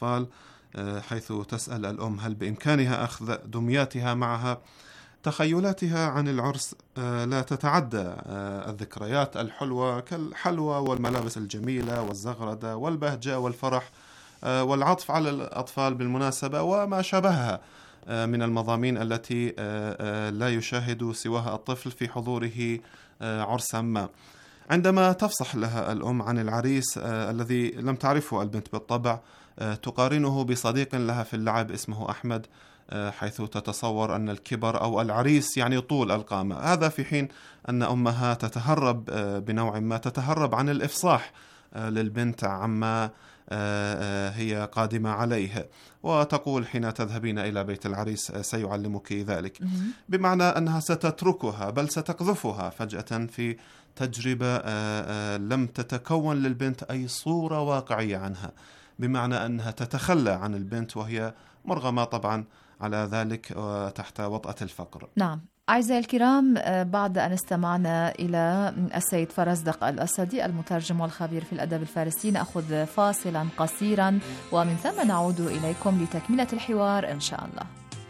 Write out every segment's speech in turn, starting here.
الأطفال، حيث تسأل الأم هل بإمكانها أخذ دمياتها معها. تخيلاتها عن العرس لا تتعدى الذكريات الحلوة كالحلوى والملابس الجميلة والزغردة والبهجة والفرح والعطف على الأطفال بالمناسبة وما شابهها من المضامين التي لا يشاهد سواها الطفل في حضوره عرسا ما. عندما تفصح لها الأم عن العريس الذي لم تعرفه البنت بالطبع، تقارنه بصديق لها في اللعب اسمه أحمد، حيث تتصور أن الكبر أو العريس يعني طول القامة. هذا في حين أن أمها تتهرب بنوع ما، تتهرب عن الإفصاح للبنت عما هي قادمة عليه، وتقول حين تذهبين إلى بيت العريس سيعلمك ذلك، بمعنى أنها ستتركها بل ستقذفها فجأة في تجربة لم تتكون للبنت أي صورة واقعية عنها، بمعنى أنها تتخلى عن البنت وهي مرغمة طبعا على ذلك تحت وطأة الفقر. نعم أعزائي الكرام، بعد أن استمعنا إلى السيد فرزدق الأسدي المترجم والخبير في الأدب الفارسي، نأخذ فاصلا قصيرا ومن ثم نعود إليكم لتكملة الحوار إن شاء الله.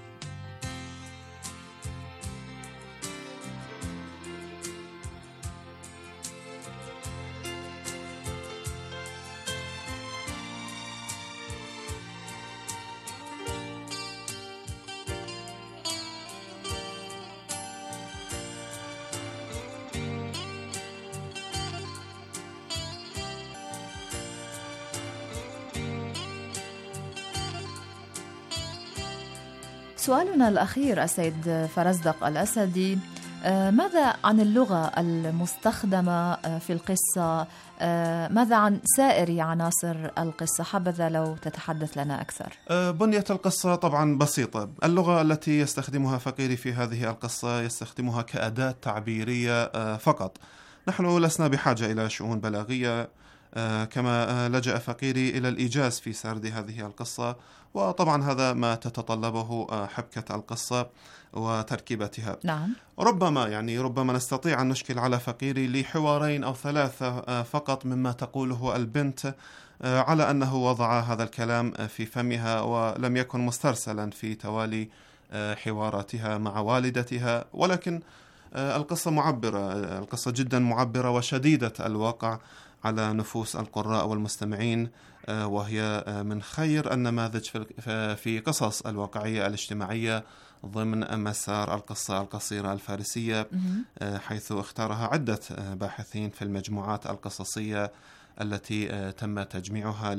سؤالنا الأخير السيد فرزدق الأسدي، ماذا عن اللغة المستخدمة في القصة؟ ماذا عن سائر عناصر القصة؟ حبذا لو تتحدث لنا أكثر. بنية القصة طبعا بسيطة. اللغة التي يستخدمها فقيري في هذه القصة يستخدمها كأداة تعبيرية فقط. نحن لسنا بحاجة إلى شؤون بلاغية، كما لجأ فقيري إلى الإيجاز في سرد هذه القصة، وطبعا هذا ما تتطلبه حبكة القصة وتركيبتها. نعم. ربما نستطيع أن نشكل على فقيري لحوارين أو ثلاثة فقط مما تقوله البنت، على أنه وضع هذا الكلام في فمها ولم يكن مسترسلا في توالي حواراتها مع والدتها، ولكن القصة معبرة، القصة جدا معبرة وشديدة الواقع على نفوس القراء والمستمعين، وهي من خير النماذج في قصص الواقعية الاجتماعية ضمن مسار القصة القصيرة الفارسية، حيث اختارها عدة باحثين في المجموعات القصصية التي تم تجميعها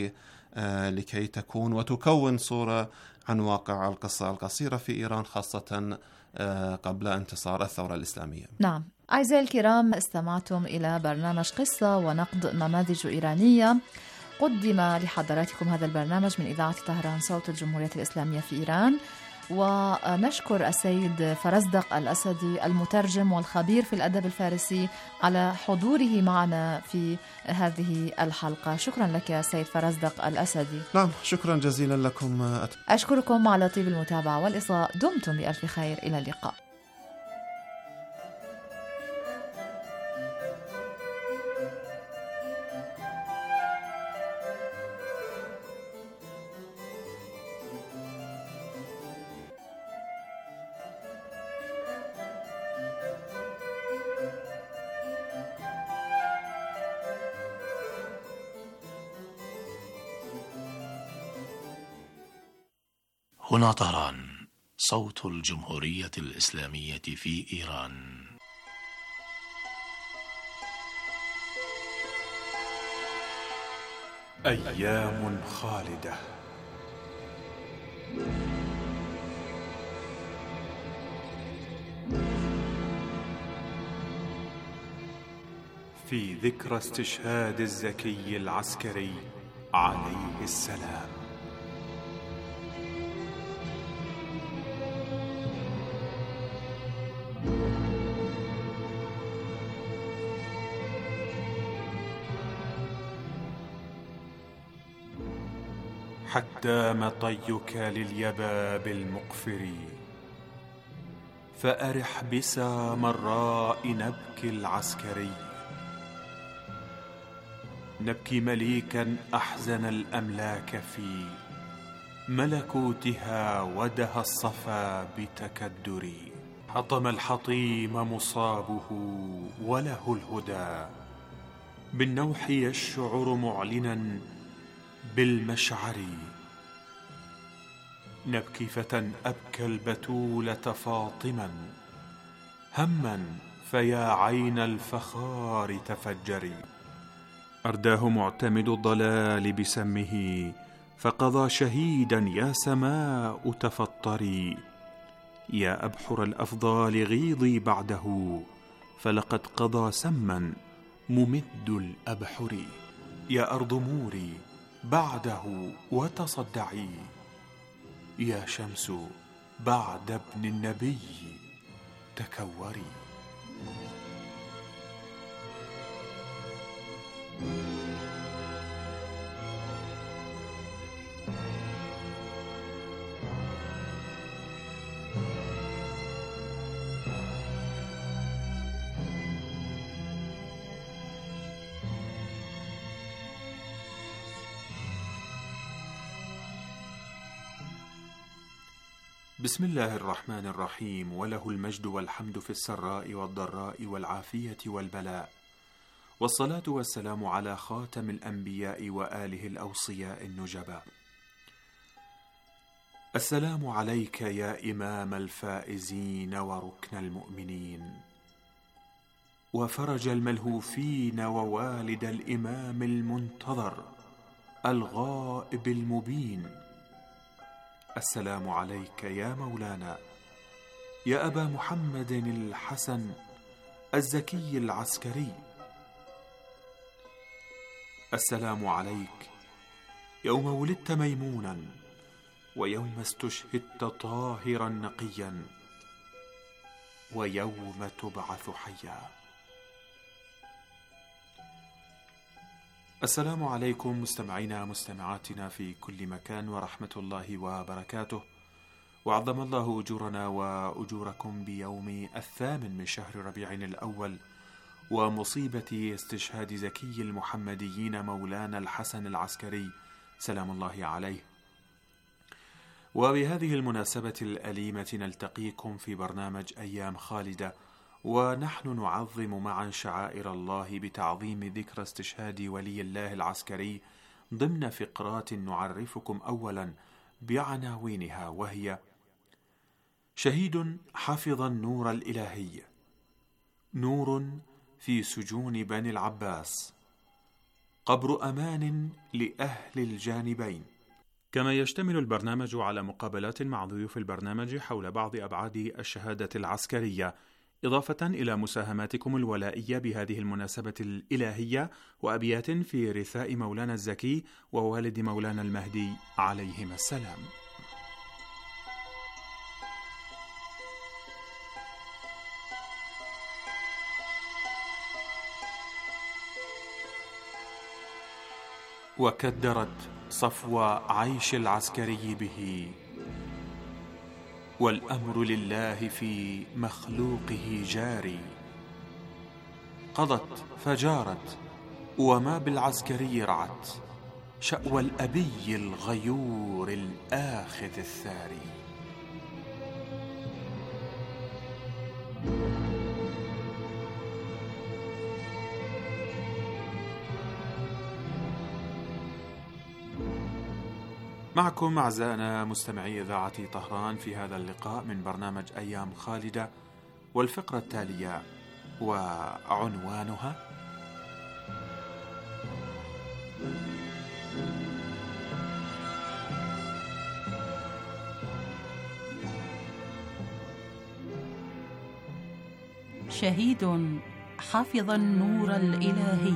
لكي تكون وتكون صورة عن واقع القصة القصيرة في إيران، خاصة قبل انتصار الثورة الإسلامية. نعم أعزائي الكرام، استمعتم إلى برنامج قصة ونقد نماذج إيرانية. قدم لحضراتكم هذا البرنامج من إذاعة طهران صوت الجمهورية الإسلامية في إيران، ونشكر السيد فرزدق الأسدي المترجم والخبير في الأدب الفارسي على حضوره معنا في هذه الحلقة. شكرا لك سيد فرزدق الأسدي. نعم شكرا جزيلا لكم. أشكركم على طيب المتابعة والإصغاء. دمتم بألف خير، إلى اللقاء. هنا طهران صوت الجمهورية الإسلامية في إيران. أيام خالدة. في ذكرى استشهاد الزكي العسكري عليه السلام. حدام طيك لليباب المقفر، فأرح بسا مراء نبكي العسكري. نبكي مليكا أحزن الأملاك في ملكوتها ودها الصفا بتكدر. حطم الحطيم مصابه وله الهدى، بالنوح يشعر معلنا بالمشعر. نبكي فتى أبكى البتولة فاطما هما فيا عين الفخار تفجري. أرداه معتمد الضلال بسمه فقضى شهيدا يا سماء تفطري. يا أبحر الأفضال غيضي بعده فلقد قضى سما ممد الأبحر. يا أرض موري بعده وتصدعي، يا شمس بعد ابن النبي تكوري. بسم الله الرحمن الرحيم. وله المجد والحمد في السراء والضراء والعافية والبلاء، والصلاة والسلام على خاتم الأنبياء وآله الأوصياء النجباء. السلام عليك يا إمام الفائزين وركن المؤمنين، وفرج الملهوفين ووالد الإمام المنتظر الغائب المبين. السلام عليك يا مولانا يا أبا محمد الحسن الزكي العسكري. السلام عليك يوم ولدت ميمونا، ويوم استشهدت طاهرا نقيا، ويوم تبعث حيا. السلام عليكم مستمعينا مستمعاتنا في كل مكان، ورحمة الله وبركاته، وعظم الله أجورنا وأجوركم بيوم 8 من شهر ربيع الأول، ومصيبة استشهاد زكي المحمديين مولانا الحسن العسكري سلام الله عليه. وبهذه المناسبة الأليمة نلتقيكم في برنامج أيام خالدة، ونحن نعظم معا شعائر الله بتعظيم ذكرى استشهاد ولي الله العسكري ضمن فقرات نعرفكم أولا بعناوينها، وهي: شهيد حفظ النور الإلهي، نور في سجون بني العباس، قبر أمان لأهل الجانبين. كما يشتمل البرنامج على مقابلات مع ضيوف البرنامج حول بعض أبعاد الشهادة العسكرية، إضافة إلى مساهماتكم الولائية بهذه المناسبة الإلهية، وأبيات في رثاء مولانا الزكي ووالد مولانا المهدي عليهما السلام. وكدرت صفو عيش العسكري به، والأمر لله في مخلوقه جاري. قضت فجارت وما بالعسكري رعت، شأوى الأبي الغيور الآخذ الثاري. معكم أعزائنا مستمعي إذاعة طهران في هذا اللقاء من برنامج أيام خالدة، والفقرة التالية وعنوانها: شهيد حفظ النور الإلهي.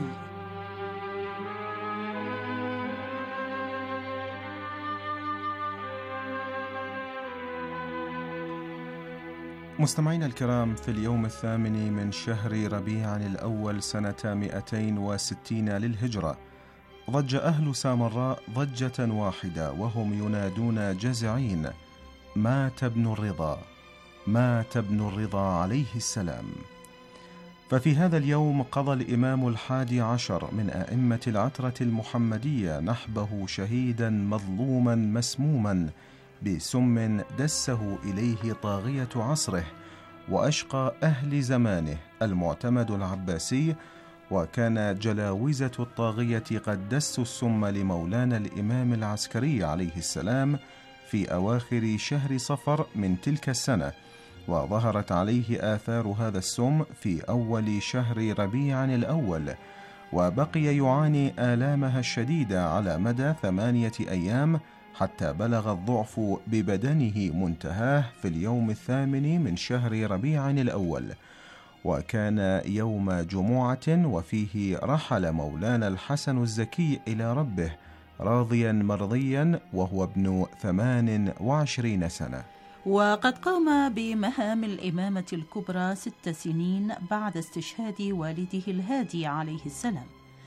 مستمعينا الكرام، في اليوم 8 من شهر ربيع الأول سنة 260 للهجرة، ضج أهل سامراء ضجة واحدة وهم ينادون جزعين: مات ابن الرضا، مات ابن الرضا عليه السلام. ففي هذا اليوم قضى الإمام 11 من أئمة العترة المحمدية نحبه شهيدا مظلوما مسموما بسم دسه إليه طاغية عصره وأشقى أهل زمانه المعتمد العباسي، وكان جلاوزة الطاغية قد دسوا السم لمولانا الإمام العسكري عليه السلام في أواخر شهر صفر من تلك السنة، وظهرت عليه آثار هذا السم في أول شهر ربيع الأول، وبقي يعاني آلامها الشديدة على مدى 8 أيام حتى بلغ الضعف ببدنه منتهاه في اليوم 8 من شهر ربيع الأول، وكان يوم جمعة، وفيه رحل مولانا الحسن الزكي إلى ربه راضيا مرضيا وهو ابن 28 سنة. وقد قام بمهام الإمامة الكبرى 6 سنين بعد استشهاد والده الهادي عليه السلام،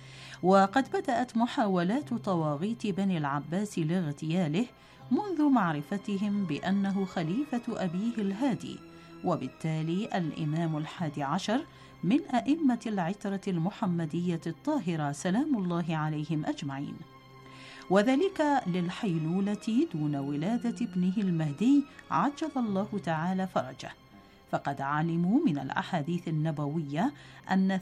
وقد بدأت محاولات طواغيت بني العباس لاغتياله منذ معرفتهم بأنه خليفة أبيه الهادي، وبالتالي الإمام 11 من أئمة العترة المحمدية الطاهرة سلام الله عليهم أجمعين، وذلك للحيلولة دون ولادة ابنه المهدي عجل الله تعالى فرجه، فقد علموا من الأحاديث النبوية أن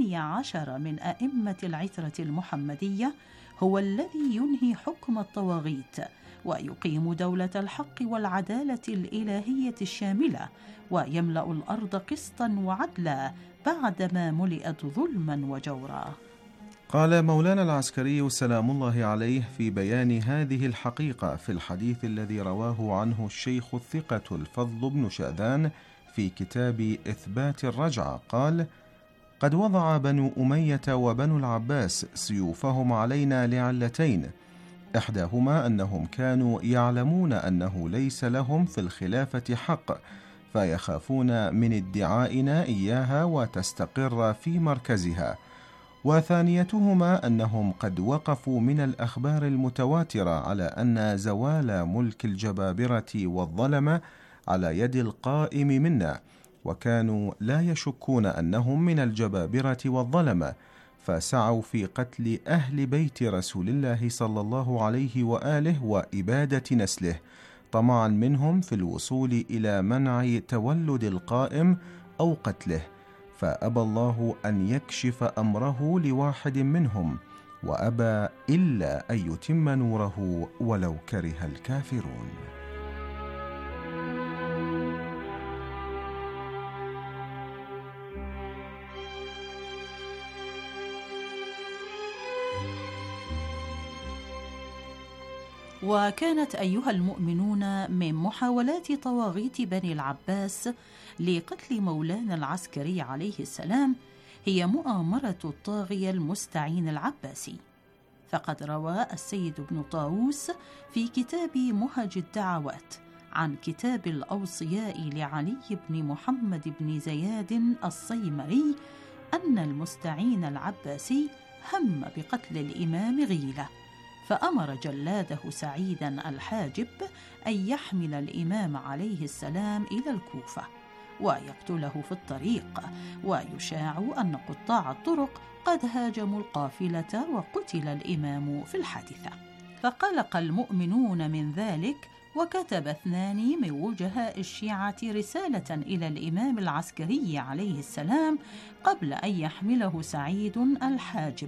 12 من أئمة العترة المحمدية هو الذي ينهي حكم الطواغيت ويقيم دولة الحق والعدالة الإلهية الشاملة، ويملأ الأرض قسطا وعدلا بعدما ملئت ظلما وجورا. قال مولانا العسكري سلام الله عليه في بيان هذه الحقيقة في الحديث الذي رواه عنه الشيخ الثقة الفضل بن شاذان في كتاب إثبات الرجعة، قال: قد وضع بنو أمية وبنو العباس سيوفهم علينا لعلتين، إحداهما أنهم كانوا يعلمون أنه ليس لهم في الخلافة حق فيخافون من ادعائنا إياها وتستقر في مركزها، وثانيتهما أنهم قد وقفوا من الأخبار المتواترة على أن زوال ملك الجبابرة والظلمة على يد القائم منا، وكانوا لا يشكون أنهم من الجبابرة والظلمة، فسعوا في قتل أهل بيت رسول الله صلى الله عليه وآله وإبادة نسله، طمعا منهم في الوصول إلى منع تولد القائم أو قتله، فأبى الله أن يكشف أمره لواحد منهم، وأبى إلا أن يتم نوره ولو كره الكافرون. وكانت أيها المؤمنون من محاولات طواغيت بني العباس لقتل مولانا العسكري عليه السلام هي مؤامرة الطاغية المستعين العباسي، فقد روى السيد ابن طاووس في كتاب مهج الدعوات عن كتاب الأوصياء لعلي بن محمد بن زياد الصيمري أن المستعين العباسي هم بقتل الإمام غيلة، فأمر جلاده سعيدا الحاجب أن يحمل الإمام عليه السلام إلى الكوفة ويقتله في الطريق، ويشاع أن قطاع الطرق قد هاجموا القافلة وقتل الإمام في الحادثة. فقلق المؤمنون من ذلك، وكتب 2 من وجهاء الشيعة رسالة إلى الإمام العسكري عليه السلام قبل أن يحمله سعيد الحاجب،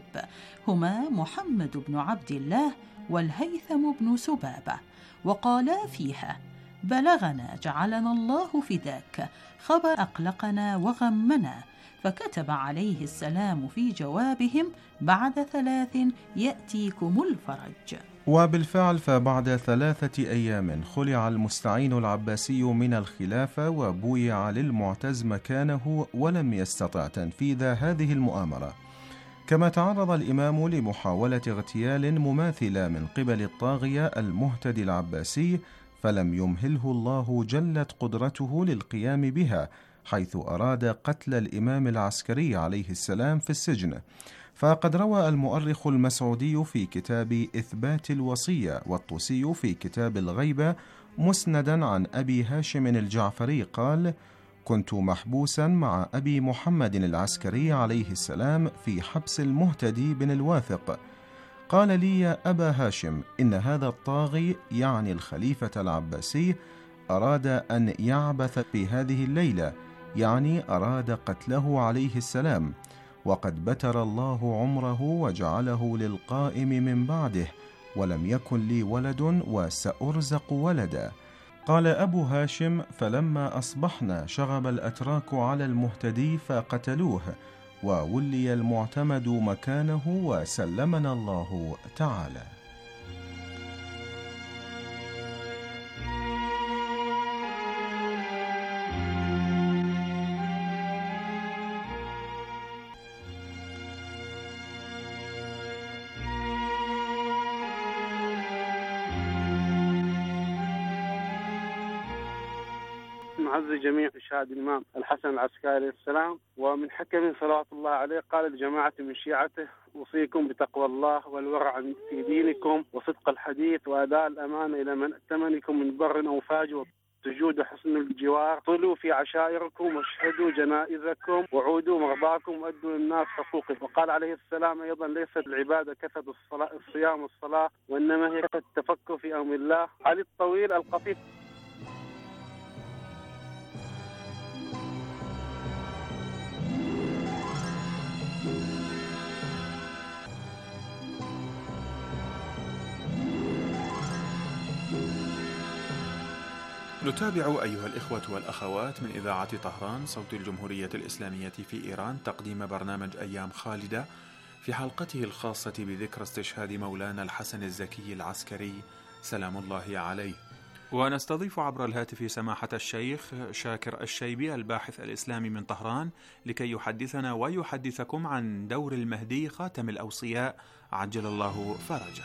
هما محمد بن عبد الله والهيثم بن سبابة، وقالا فيها: بلغنا جعلنا الله فداك خبر أقلقنا وغمنا، فكتب عليه السلام في جوابهم: بعد 3 يأتيكم الفرج. وبالفعل فبعد 3 أيام خلع المستعين العباسي من الخلافة وبويع للمعتز مكانه، ولم يستطع تنفيذ هذه المؤامرة. كما تعرض الإمام لمحاولة اغتيال مماثلة من قبل الطاغية المهتدي العباسي، فلم يمهله الله جلت قدرته للقيام بها، حيث أراد قتل الإمام العسكري عليه السلام في السجن. فقد روى المؤرخ المسعودي في كتاب إثبات الوصية والطوسي في كتاب الغيبة مسندا عن أبي هاشم الجعفري قال: كنت محبوسا مع أبي محمد العسكري عليه السلام في حبس المهتدي بن الواثق. قال لي: يا أبا هاشم، إن هذا الطاغي، يعني الخليفة العباسي، أراد أن يعبث في هذه الليلة، يعني أراد قتله عليه السلام، وقد بتر الله عمره وجعله للقائم من بعده، ولم يكن لي ولد وسأرزق ولدا. قال أبو هاشم: فلما أصبحنا شغب الأتراك على المهتدي فقتلوه، وولي المعتمد مكانه وسلمنا الله تعالى. نعزي جميع إشهاد الإمام الحسن العسكري عليه السلام، ومن حكم صلوات الله عليه قال لجماعة من شيعته: أوصيكم بتقوى الله والورع في دينكم وصدق الحديث وأداء الأمانة إلى من ائتمنكم من بر أو فاجر، سجود حسن الجوار، طلوا في عشائركم واشهدوا جنائزكم وعودوا مرضاكم وأدوا للناس حقوقهم. وقال عليه السلام أيضا: ليست العبادة كثرة الصيام والصلاة، وإنما هي كثرة التفكر في أمر الله. علي الطويل القفيف. نتابع أيها الإخوة والأخوات من إذاعة طهران صوت الجمهورية الإسلامية في إيران تقديم برنامج أيام خالدة في حلقته الخاصة بذكرى استشهاد مولانا الحسن الزكي العسكري سلام الله عليه. ونستضيف عبر الهاتف سماحة الشيخ شاكر الشيبي الباحث الإسلامي من طهران لكي يحدثنا ويحدثكم عن دور المهدي خاتم الأوصياء عجل الله فرجه.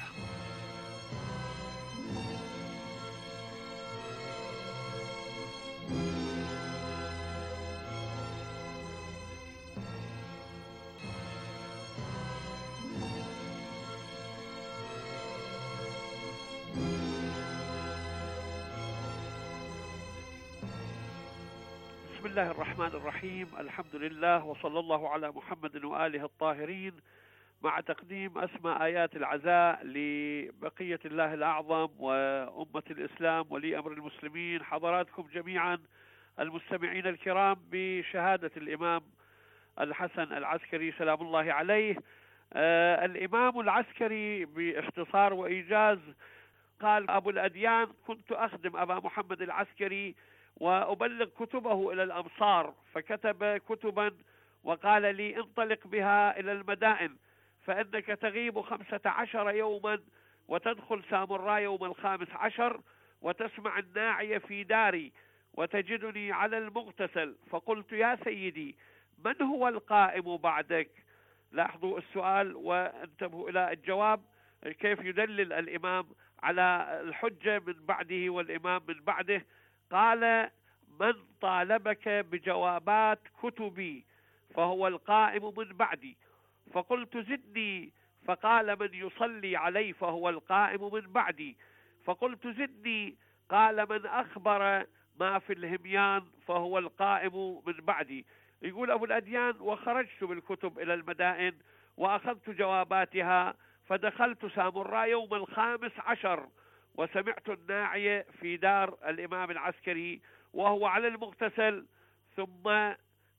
بسم الله الرحمن الرحيم. الحمد لله وصلى الله على محمد وآله الطاهرين، مع تقديم أسمى آيات العزاء لبقية الله الأعظم وأمة الإسلام ولي أمر المسلمين، حضراتكم جميعا المستمعين الكرام، بشهادة الإمام الحسن العسكري سلام الله عليه. الإمام العسكري باختصار وإيجاز قال: أبو الأديان: كنت أخدم أبا محمد العسكري وأبلغ كتبه إلى الأمصار، فكتب كتبا وقال لي: انطلق بها إلى المدائن، فإنك تغيب 15 يوما وتدخل سامراء يوم 15 وتسمع الناعية في داري وتجدني على المغتسل. فقلت: يا سيدي، من هو القائم بعدك؟ لاحظوا السؤال وانتبهوا إلى الجواب، كيف يدلل الإمام على الحجة من بعده والإمام من بعده. قال: من طالبك بجوابات كتبي فهو القائم من بعدي. فقلت: زدني. فقال: من يصلي علي فهو القائم من بعدي. فقلت: زدني. قال: من أخبر ما في الهميان فهو القائم من بعدي. يقول أبو الأديان: وخرجت بالكتب إلى المدائن وأخذت جواباتها، فدخلت سامراء يوم 15 وسمعت الناعية في دار الإمام العسكري وهو على المغتسل ثم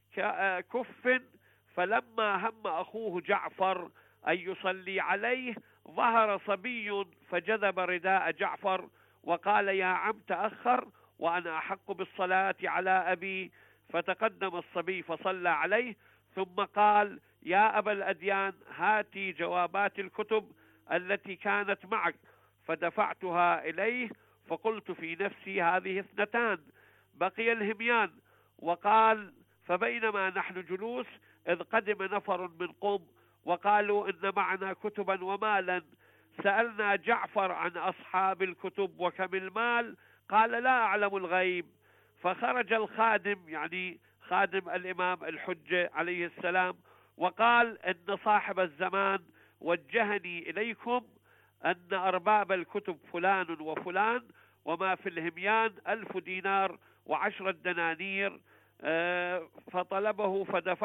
كف. فلما هم أخوه جعفر أن يصلي عليه ظهر صبي فجذب رداء جعفر وقال: يا عم تأخر وأنا أحق بالصلاة على أبي. فتقدم الصبي فصلى عليه ثم قال: يا أبا الأديان، هاتي جوابات الكتب التي كانت معك. فدفعتها إليه فقلت في نفسي: هذه 2، بقي الهميان. وقال: فبينما نحن جلوس إذ قدم نفر من قوم وقالوا: إن معنا كتبا ومالا. سألنا جعفر عن أصحاب الكتب وكم المال، قال: لا أعلم الغيب. فخرج الخادم، يعني خادم الإمام الحجة عليه السلام، وقال: إن صاحب الزمان وجهني إليكم أن أرباب الكتب فلان وفلان، وما في الهميان 1000 دينار و10 دنانير. فطلبه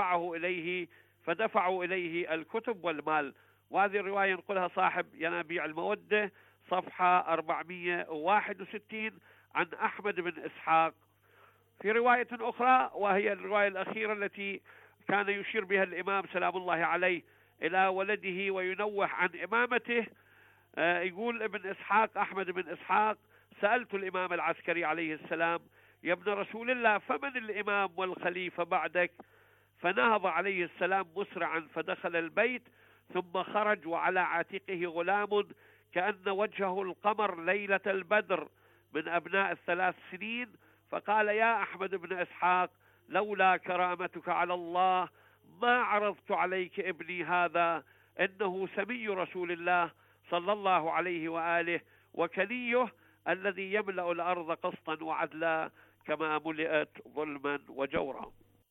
فدفعوا إليه الكتب والمال. وهذه الرواية ينقلها صاحب ينابيع المودة صفحة 461 عن أحمد بن إسحاق. في رواية أخرى وهي الرواية الأخيرة التي كان يشير بها الإمام سلام الله عليه إلى ولده وينوه عن إمامته، يقول ابن إسحاق أحمد بن إسحاق: سألت الإمام العسكري عليه السلام: يا ابن رسول الله، فمن الإمام والخليفة بعدك؟ فنهض عليه السلام مسرعا فدخل البيت، ثم خرج وعلى عاتقه غلام كأن وجهه القمر ليلة البدر من أبناء ال3 سنين، فقال: يا أحمد بن إسحاق، لولا كرامتك على الله ما عرضت عليك ابني هذا، إنه سمي رسول الله صلى الله عليه وآله وكليه الذي يملأ الأرض قسطا وعدلا كما ملئت ظلما وجورا.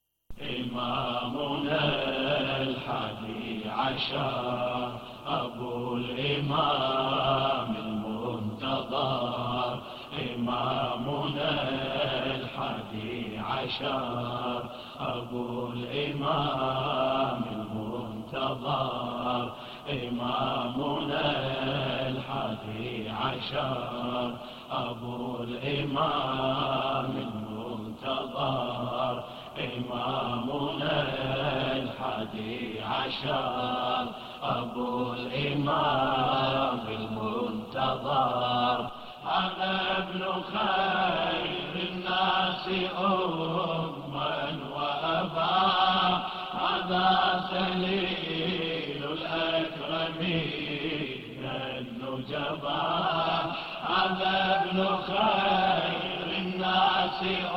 إمامنا الحادي عشر أبو الإمام المنتظر، إمامنا الحادي عشر أبو الإمام المنتظر، إمامنا الحادي عشر أبو الإمام المنتظر، إمامنا الحادي عشر أبو الإمام المنتظر، هذا ابن خير الناس أما وأبا، هذا سليل الأكرمين النجبا، هذا ابن خير الناس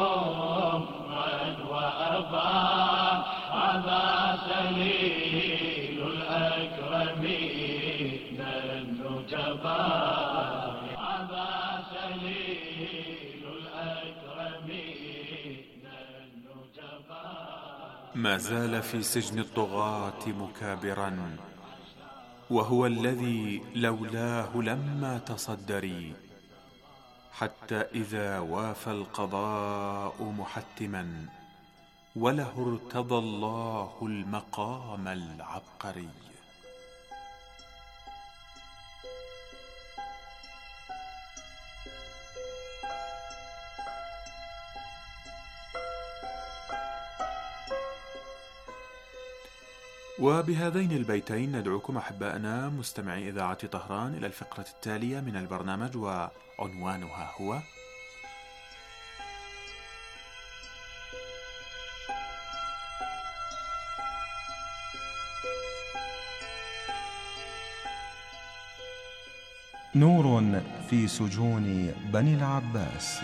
وأبا، هذا سليل الأكرمين النجبا، هذا سليل الأكرمين النجبا. ما زال في سجن الطغاة مكابرا، وهو الذي لولاه لما تصدري، حتى إذا وافى القضاء محتما، وله ارتضى الله المقام العبقري. وبهذين البيتين ندعوكم أحبائنا مستمعي إذاعة طهران إلى الفقرة التالية من البرنامج، وعنوانها هو نور في سجون بني العباس.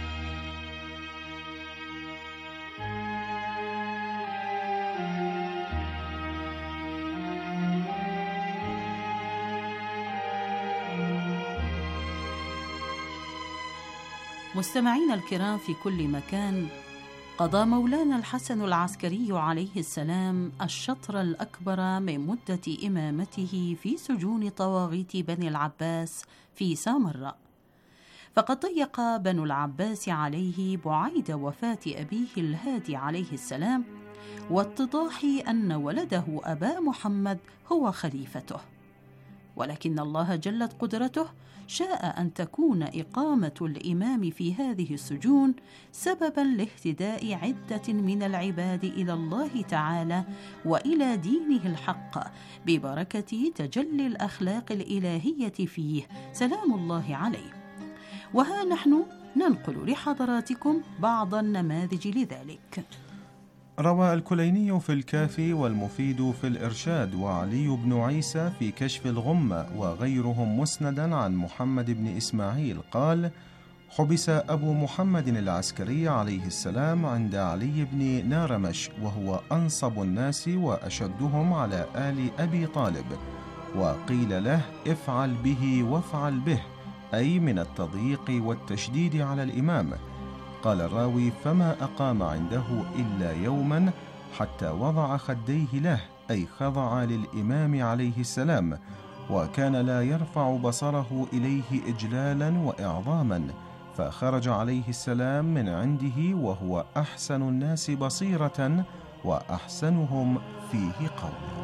مستمعينا الكرام في كل مكان، قضى مولانا الحسن العسكري عليه السلام الشطر الأكبر من مدة إمامته في سجون طواغيت بني العباس في سامراء، فقد ضيق بنو العباس عليه بعيد وفاة أبيه الهادي عليه السلام واتضاح أن ولده أبا محمد هو خليفته، ولكن الله جلت قدرته شاء أن تكون إقامة الإمام في هذه السجون سبباً لاهتداء عدة من العباد إلى الله تعالى وإلى دينه الحق ببركة تجلي الأخلاق الإلهية فيه سلام الله عليه. وها نحن ننقل لحضراتكم بعض النماذج لذلك. روى الكليني في الكافي والمفيد في الإرشاد وعلي بن عيسى في كشف الغمة وغيرهم مسندا عن محمد بن إسماعيل قال: حبس أبو محمد العسكري عليه السلام عند علي بن نارمش، وهو أنصب الناس وأشدهم على آل أبي طالب، وقيل له: افعل به وافعل به، أي من التضييق والتشديد على الإمام. قال الراوي: فما أقام عنده إلا يوما حتى وضع خديه له، أي خضع للإمام عليه السلام، وكان لا يرفع بصره إليه إجلالا وإعظاما، فخرج عليه السلام من عنده وهو أحسن الناس بصيرة وأحسنهم فيه قولا.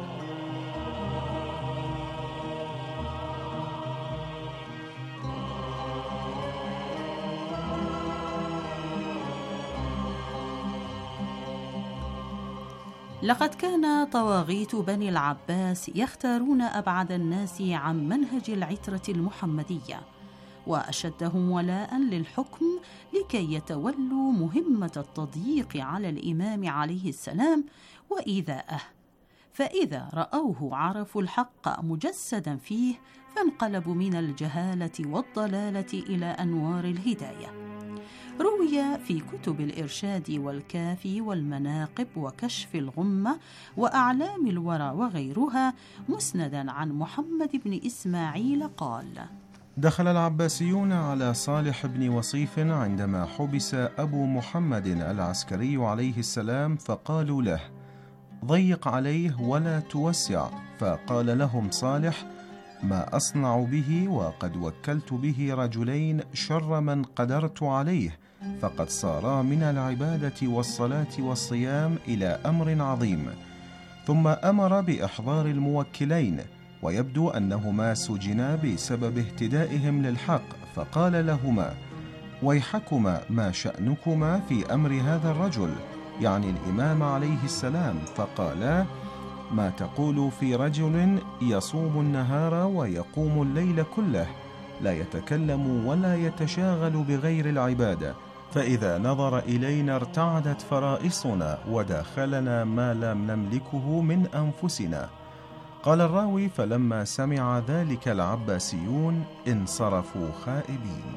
لقد كان طواغيت بني العباس يختارون أبعد الناس عن منهج العترة المحمدية وأشدهم ولاء للحكم لكي يتولوا مهمة التضييق على الإمام عليه السلام وإيذاءه، فإذا رأوه عرفوا الحق مجسدا فيه فانقلبوا من الجهالة والضلالة إلى أنوار الهداية. روي في كتب الإرشاد والكافي والمناقب وكشف الغمة وأعلام الورى وغيرها مسندا عن محمد بن إسماعيل قال: دخل العباسيون على صالح بن وصيف عندما حبس أبو محمد العسكري عليه السلام، فقالوا له: ضيق عليه ولا توسع. فقال لهم صالح: ما أصنع به وقد وكلت به رجلين شر من قدرت عليه، فقد صارا من العبادة والصلاة والصيام إلى أمر عظيم. ثم أمر بإحضار الموكلين، ويبدو أنهما سجنا بسبب اهتدائهم للحق، فقال لهما: ويحكما ما شأنكما في أمر هذا الرجل، يعني الإمام عليه السلام؟ فقالا: ما تقول في رجل يصوم النهار ويقوم الليل كله، لا يتكلم ولا يتشاغل بغير العبادة، فإذا نظر إلينا ارتعدت فرائصنا وداخلنا ما لم نملكه من أنفسنا. قال الراوي: فلما سمع ذلك العباسيون انصرفوا خائبين.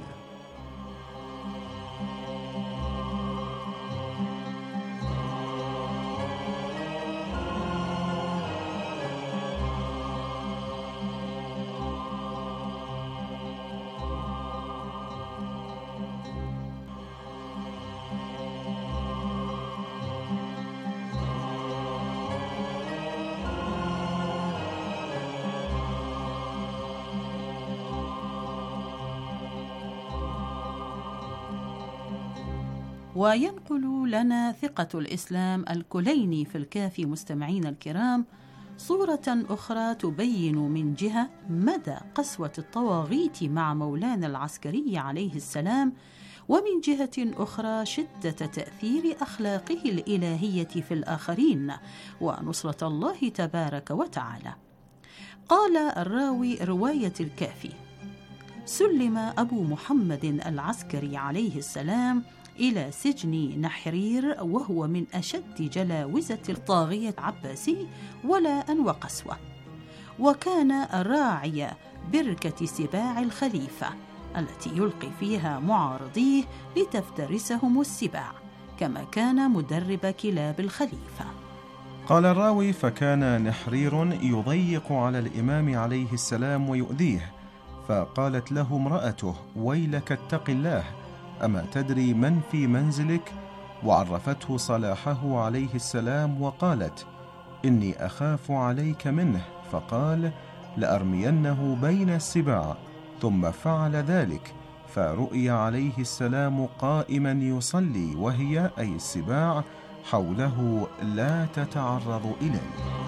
وينقل لنا ثقة الإسلام الكليني في الكافي مستمعين الكرام صورة أخرى تبين من جهة مدى قسوة الطواغيت مع مولانا العسكري عليه السلام، ومن جهة أخرى شدة تأثير أخلاقه الإلهية في الآخرين ونصرة الله تبارك وتعالى. قال الراوي رواية الكافي: سلم أبو محمد العسكري عليه السلام إلى سجن نحرير، وهو من أشد جلاوزة الطاغية العباسي ولاء وقسوة، وكان راعي بركة سباع الخليفة التي يلقي فيها معارضيه لتفترسهم السباع، كما كان مدرب كلاب الخليفة. قال الراوي: فكان نحرير يضيق على الإمام عليه السلام ويؤذيه، فقالت له امرأته: ويلك اتق الله، أما تدري من في منزلك؟ وعرفته صلاحه عليه السلام وقالت: إني أخاف عليك منه. فقال: لأرمينه بين السباع. ثم فعل ذلك، فرؤي عليه السلام قائما يصلي، وهي أي السباع حوله لا تتعرض إليه.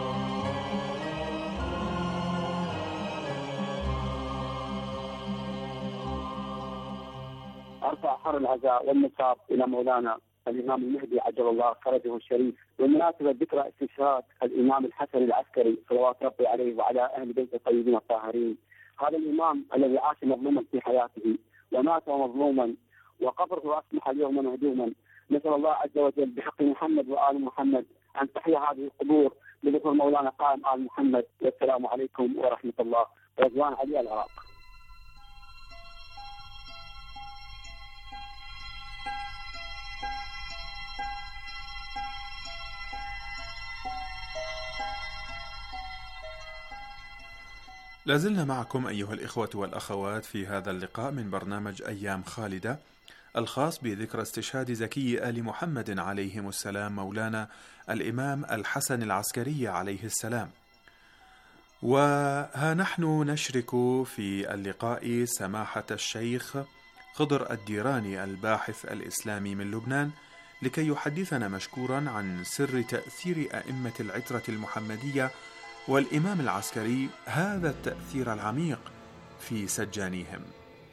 أرفع حر العزاء والمسار إلى مولانا الإمام المهدي عجل الله فرجه الشريف بمناسبة ذكرى استشهاد الإمام الحسن العسكري صلوات ربي عليه وعلى أهل بيت الطيبين الطاهرين. هذا الإمام الذي عاش مظلوما في حياته ومات مظلوما وقبره أصبح اليوم مهدوما. نسأل الله عز وجل بحق محمد وآل محمد أن تحيا هذه القبور بذكر مولانا قائم آل محمد. والسلام عليكم ورحمة الله. رضوان علي العراق. لازلنا معكم أيها الإخوة والأخوات في هذا اللقاء من برنامج أيام خالدة الخاص بذكرى استشهاد زكي آل محمد عليهم السلام مولانا الإمام الحسن العسكري عليه السلام. وها نحن نشرك في اللقاء سماحة الشيخ خضر الديراني الباحث الإسلامي من لبنان، لكي يحدثنا مشكورا عن سر تأثير أئمة العترة المحمدية والإمام العسكري هذا التأثير العميق في سجانيهم.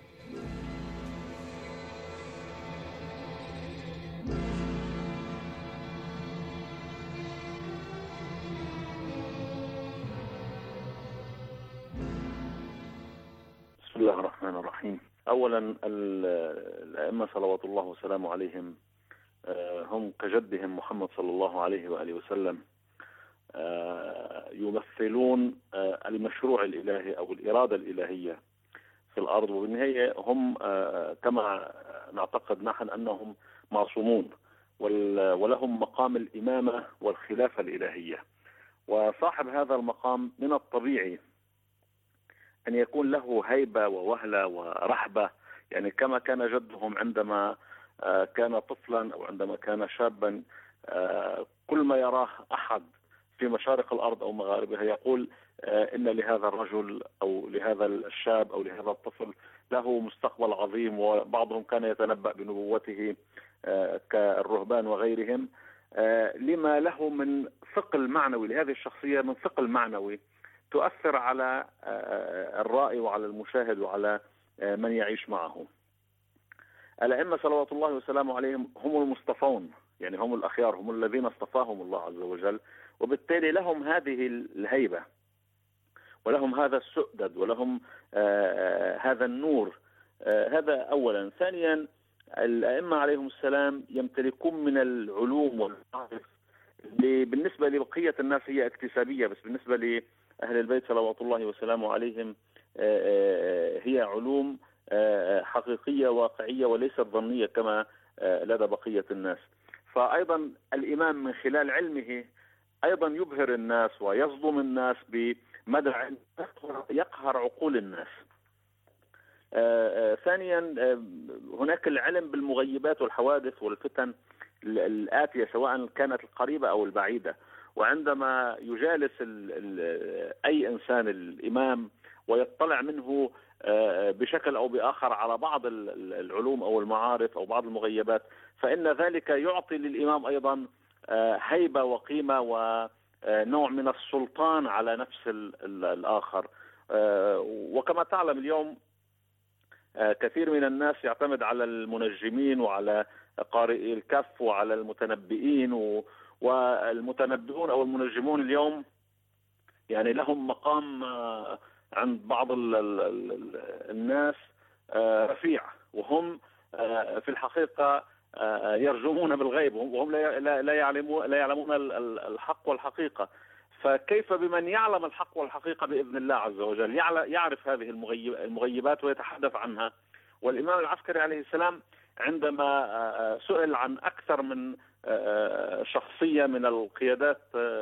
بسم الله الرحمن الرحيم. أولا الأئمة صلوات الله وسلامه عليهم هم كجدهم محمد صلى الله عليه وآله وسلم يمثلون المشروع الإلهي أو الإرادة الإلهية في الأرض، وبالنهاية هم كما نعتقد نحن أنهم معصومون ولهم مقام الإمامة والخلافة الإلهية. وصاحب هذا المقام من الطبيعي أن يكون له هيبة ووهلة ورحبة، يعني كما كان جدهم عندما كان طفلا أو عندما كان شابا، كل ما يراه أحد في مشارق الأرض أو مغاربها يقول إن لهذا الرجل أو لهذا الشاب أو لهذا الطفل له مستقبل عظيم، وبعضهم كان يتنبأ بنبوته كالرهبان وغيرهم، لما له من ثقل معنوي لهذه الشخصية، من ثقل معنوي تؤثر على الرائي وعلى المشاهد وعلى من يعيش معه. الأئمة صلوات الله وسلامه عليهم هم المصطفون، يعني هم الأخيار، هم الذين اصطفاهم الله عز وجل، وبالتالي لهم هذه الهيبة ولهم هذا السؤدد ولهم هذا النور. هذا أولا. ثانيا، الأئمة عليهم السلام يمتلكون من العلوم والمعارف بالنسبة لبقية الناس هي اكتسابية، بس بالنسبة لأهل البيت صلوات الله وسلامه عليهم هي علوم حقيقية واقعية وليست ظنية كما لدى بقية الناس. فأيضا الإمام من خلال علمه أيضا يبهر الناس ويصدم الناس بمدى يقهر عقول الناس. ثانيا، هناك العلم بالمغيبات والحوادث والفتن الآتية سواء كانت القريبة أو البعيدة، وعندما يجالس أي إنسان الإمام ويطلع منه بشكل أو بآخر على بعض العلوم أو المعارف أو بعض المغيبات، فإن ذلك يعطي للإمام أيضا هيبة وقيمة ونوع من السلطان على نفس الآخر. وكما تعلم اليوم كثير من الناس يعتمد على المنجمين وعلى قارئي الكف وعلى المتنبئين، والمتنبئون أو المنجمون اليوم يعني لهم مقام عند بعض الناس رفيع، وهم في الحقيقة يرجمون بالغيب، وهم لا يعلمون الحق والحقيقة. فكيف بمن يعلم الحق والحقيقة بإذن الله عز وجل، يعرف هذه المغيبات ويتحدث عنها. والإمام العسكري عليه السلام عندما سئل عن أكثر من شخصية من القيادات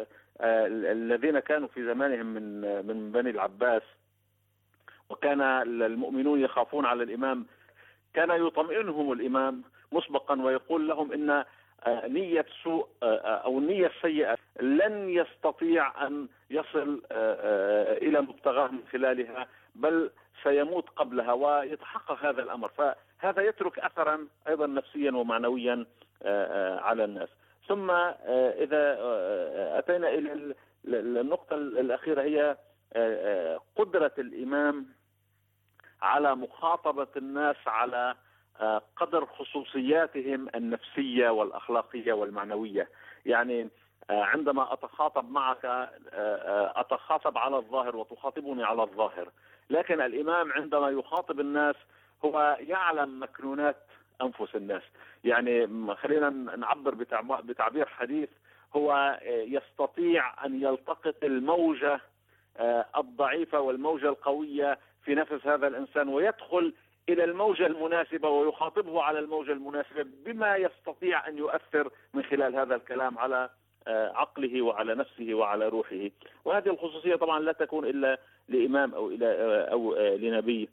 الذين كانوا في زمانهم من بني العباس، وكان المؤمنون يخافون على الإمام، كان يطمئنهم الإمام مسبقا ويقول لهم إن نية سوء أو النية السيئة لن يستطيع أن يصل إلى مبتغاه من خلالها، بل سيموت قبلها ويتحقق هذا الأمر. فهذا يترك أثرا أيضا نفسيا ومعنويا على الناس. ثم إذا أتينا إلى النقطة الأخيرة هي قدرة الإمام على مخاطبة الناس على قدر خصوصياتهم النفسية والأخلاقية والمعنوية. يعني عندما أتخاطب معك أتخاطب على الظاهر وتخاطبني على الظاهر، لكن الإمام عندما يخاطب الناس هو يعلم مكنونات أنفس الناس. يعني خلينا نعبر بتعبير حديث، هو يستطيع أن يلتقط الموجة الضعيفة والموجة القوية في نفس هذا الإنسان ويدخل إلى الموجة المناسبة ويخاطبه على الموجة المناسبة بما يستطيع أن يؤثر من خلال هذا الكلام على عقله وعلى نفسه وعلى روحه. وهذه الخصوصية طبعا لا تكون إلا لإمام أو لنبي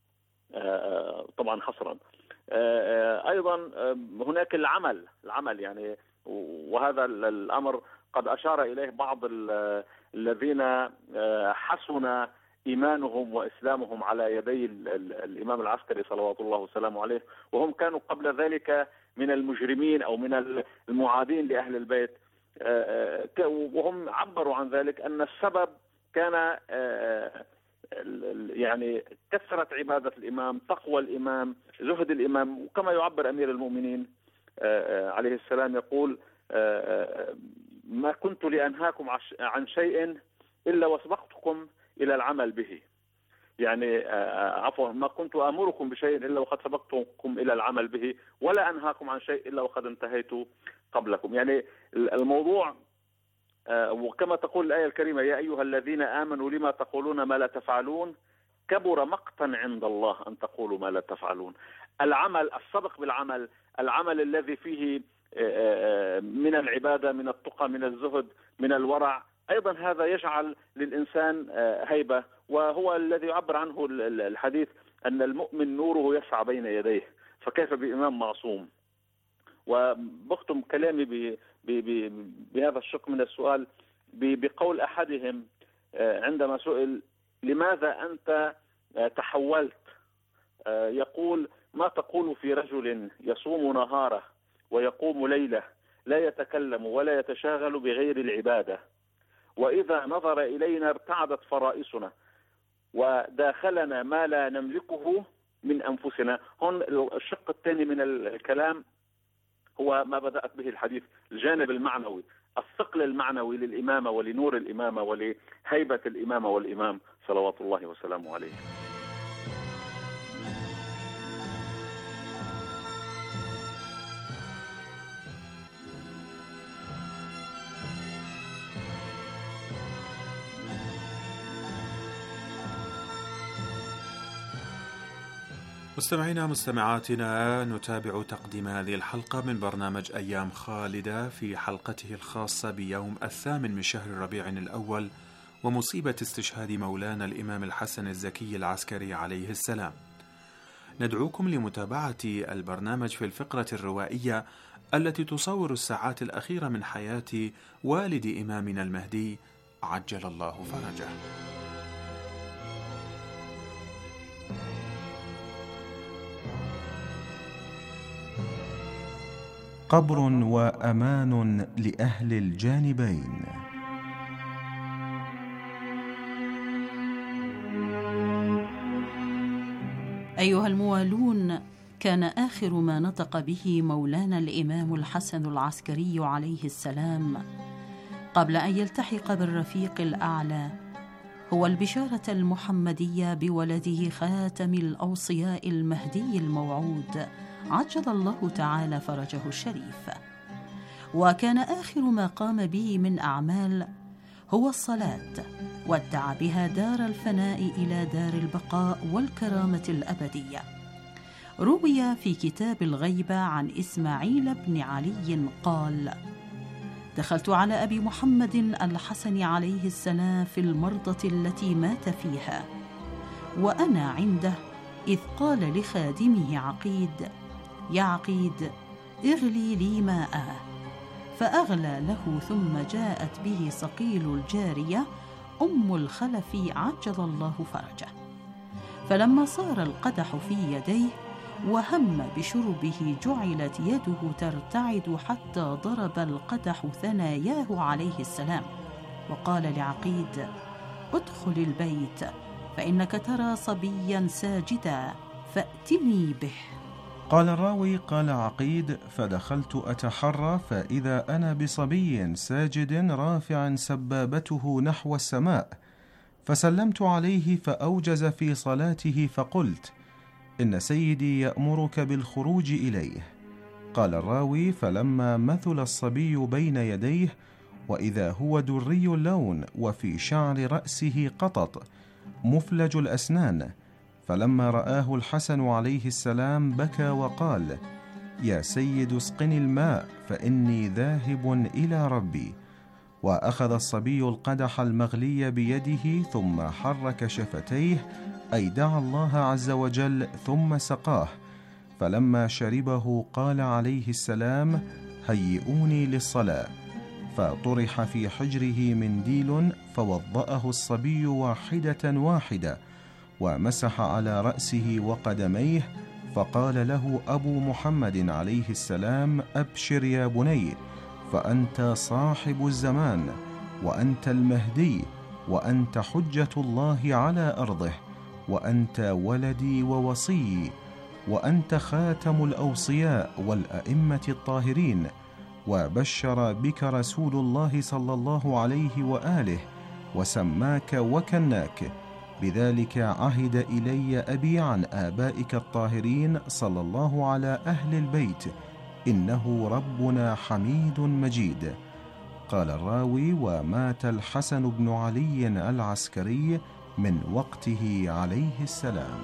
طبعا حصرا. أيضا هناك العمل يعني، وهذا الأمر قد أشار إليه بعض الذين حسن إيمانهم وإسلامهم على يدي الإمام العسكري صلوات الله وسلامه عليه، وهم كانوا قبل ذلك من المجرمين أو من المعادين لأهل البيت، وهم عبروا عن ذلك أن السبب كان يعني كثرة عبادة الإمام، تقوى الإمام، زهد الإمام. وكما يعبر أمير المؤمنين عليه السلام يقول: ما كنت لأنهاكم عن شيء إلا وسبقتكم إلى العمل به. يعني عفوا، ما كنت آمركم بشيء إلا وقد سبقتكم إلى العمل به، ولا أنهاكم عن شيء إلا وقد انتهيت قبلكم. يعني الموضوع وكما تقول الآية الكريمة: يا أيها الذين آمنوا لما تقولون ما لا تفعلون كبر مقتا عند الله أن تقولوا ما لا تفعلون. العمل، السبق بالعمل، العمل الذي فيه من العبادة، من التقى، من الزهد، من الورع، أيضا هذا يجعل للإنسان هيبة. وهو الذي يعبر عنه الحديث أن المؤمن نوره يسعى بين يديه، فكيف بإمام معصوم؟ وبختم كلامي بهذا الشق من السؤال بقول أحدهم عندما سئل: لماذا أنت تحولت؟ يقول: ما تقول في رجل يصوم نهاره ويقوم ليله، لا يتكلم ولا يتشاغل بغير العبادة، وإذا نظر إلينا ارتعدت فرائسنا وداخلنا ما لا نملكه من أنفسنا. هون الشق الثاني من الكلام هو ما بدأت به الحديث، الجانب المعنوي، الثقل المعنوي للإمامة ولنور الإمامة ولهيبة الإمامة والإمام صلوات الله وسلامه عليه. مستمعينا مستمعاتنا، نتابع تقديم هذه الحلقة من برنامج أيام خالدة في حلقته الخاصة بيوم 8 من شهر ربيع الأول ومصيبة استشهاد مولانا الإمام الحسن الزكي العسكري عليه السلام. ندعوكم لمتابعة البرنامج في الفقرة الروائية التي تصور الساعات الأخيرة من حياة والد إمامنا المهدي عجل الله فرجه. قبر وأمان لأهل الجانبين. أيها الموالون، كان آخر ما نطق به مولانا الإمام الحسن العسكري عليه السلام قبل أن يلتحق بالرفيق الأعلى هو البشارة المحمدية بولده خاتم الأوصياء المهدي الموعود عجل الله تعالى فرجه الشريف. وكان آخر ما قام به من أعمال هو الصلاة، ودع بها دار الفناء إلى دار البقاء والكرامة الأبدية. روي في كتاب الغيبة عن إسماعيل بن علي قال: دخلت على أبي محمد الحسن عليه السلام في المرضة التي مات فيها وأنا عنده، إذ قال لخادمه عقيد: يا عقيد، اغلي لي ماء. فأغلى له، ثم جاءت به صقيل الجارية أم الخلف عجل الله فرجه. فلما صار القدح في يديه وهم بشربه جعلت يده ترتعد حتى ضرب القدح ثناياه عليه السلام، وقال لعقيد: ادخل البيت فإنك ترى صبيا ساجدا فأتني به. قال الراوي: قال عقيد: فدخلت أتحرى فإذا أنا بصبي ساجد رافع سبابته نحو السماء، فسلمت عليه فأوجز في صلاته فقلت: إن سيدي يأمرك بالخروج إليه. قال الراوي: فلما مثل الصبي بين يديه وإذا هو دري اللون وفي شعر رأسه قطط مفلج الأسنان، فلما رآه الحسن عليه السلام بكى وقال: يا سيد اسقني الماء فإني ذاهب إلى ربي. وأخذ الصبي القدح المغلي بيده ثم حرك شفتيه أي دعا الله عز وجل ثم سقاه، فلما شربه قال عليه السلام: هيئوني للصلاة. فطرح في حجره منديل فوضأه الصبي واحدة واحدة، ومسح على رأسه وقدميه، فقال له أبو محمد عليه السلام: أبشر يا بني، فأنت صاحب الزمان، وأنت المهدي، وأنت حجة الله على أرضه، وأنت ولدي ووصيي، وأنت خاتم الأوصياء والأئمة الطاهرين، وبشر بك رسول الله صلى الله عليه وآله، وسماك وكناك، بذلك عهد إلي أبي عن آبائك الطاهرين صلى الله على أهل البيت، إنه ربنا حميد مجيد. قال الراوي: ومات الحسن بن علي العسكري من وقته عليه السلام.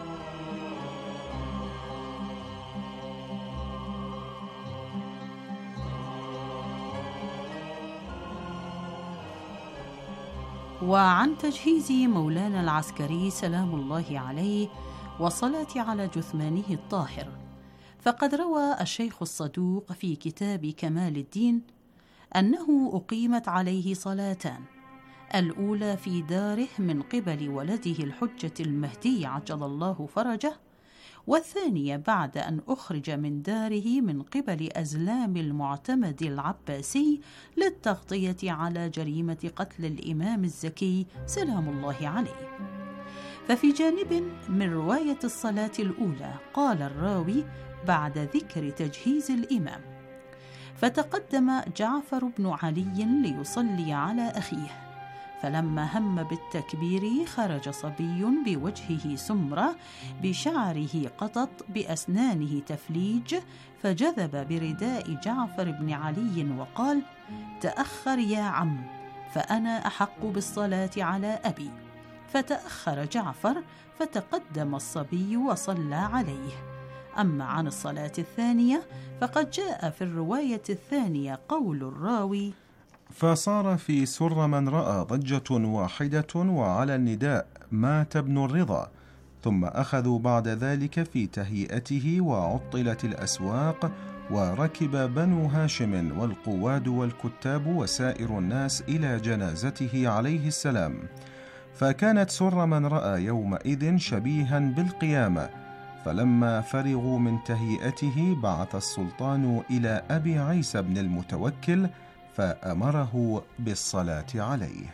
وعن تجهيز مولانا العسكري سلام الله عليه والصلاة على جثمانه الطاهر، فقد روى الشيخ الصدوق في كتاب كمال الدين أنه أقيمت عليه صلاتان، الأولى في داره من قبل ولده الحجة المهدي عجل الله فرجه، والثانية بعد أن أخرج من داره من قبل أزلام المعتمد العباسي للتغطية على جريمة قتل الإمام الزكي سلام الله عليه. ففي جانب من رواية الصلاة الأولى قال الراوي بعد ذكر تجهيز الإمام: فتقدم جعفر بن علي ليصلي على أخيه، فلما هم بالتكبير خرج صبي بوجهه سمرة بشعره قطط بأسنانه تفليج، فجذب برداء جعفر بن علي وقال: تأخر يا عم، فأنا أحق بالصلاة على أبي. فتأخر جعفر، فتقدم الصبي وصلى عليه. أما عن الصلاة الثانية فقد جاء في الرواية الثانية قول الراوي: فصار في سر من رأى ضجة واحدة، وعلى النداء مات ابن الرضا، ثم أخذوا بعد ذلك في تهيئته، وعطلت الأسواق، وركب بنو هاشم والقواد والكتاب وسائر الناس إلى جنازته عليه السلام، فكانت سر من رأى يومئذ شبيها بالقيامة. فلما فرغوا من تهيئته بعث السلطان إلى أبي عيسى بن المتوكل فأمره بالصلاة عليه.